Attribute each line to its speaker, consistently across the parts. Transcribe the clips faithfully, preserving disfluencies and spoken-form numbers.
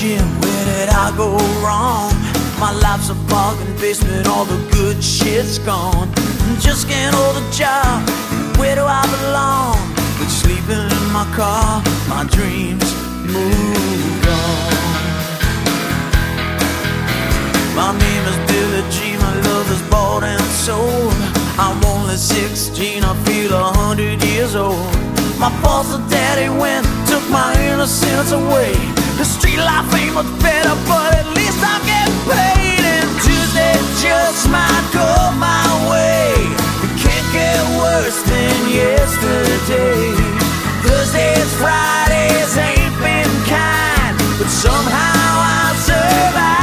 Speaker 1: shit, where did I go wrong? My life's a bargain basement, all the good shit's gone. Just can't hold a job, where do I belong? But sleeping in my car, my dreams moved on. My name is Billy Jean, my love is bought and sold. I'm only sixteen, I feel a hundred years old. My foster daddy went, took my innocence away. The street life ain't much better, but at least I'm getting paid. And Tuesday just might go my way. It can't get worse than yesterday. Thursdays, Fridays ain't been kind, but somehow I survive.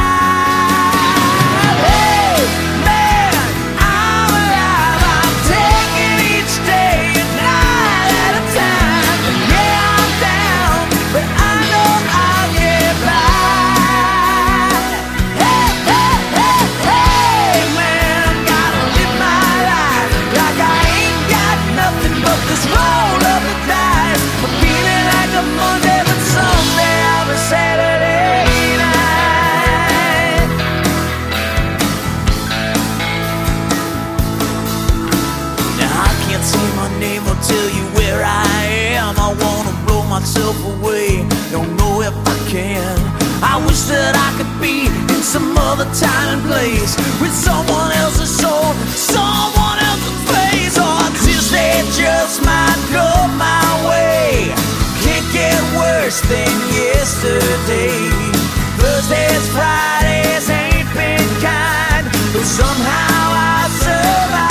Speaker 1: Tell you where I am, I wanna blow myself away, don't know if I can. I wish that I could be in some other time and place, with someone else's soul, someone else's face. Or Tuesday just might go my way. Can't get worse than yesterday. Thursdays, Fridays ain't been kind, but somehow I survive.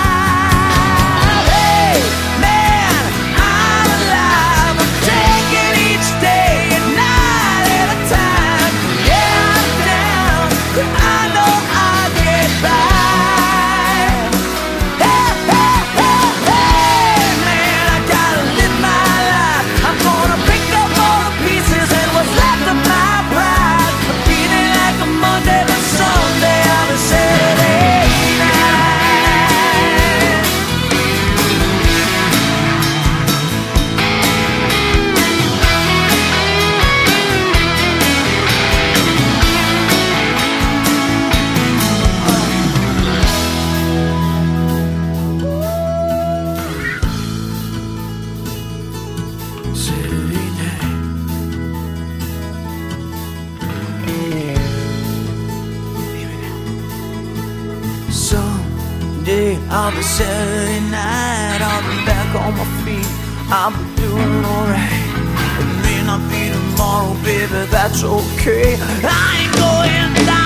Speaker 1: I'll be Saturday night, I'll be back on my feet, I'll be doing alright. It may not be tomorrow, baby, that's okay. I ain't going down.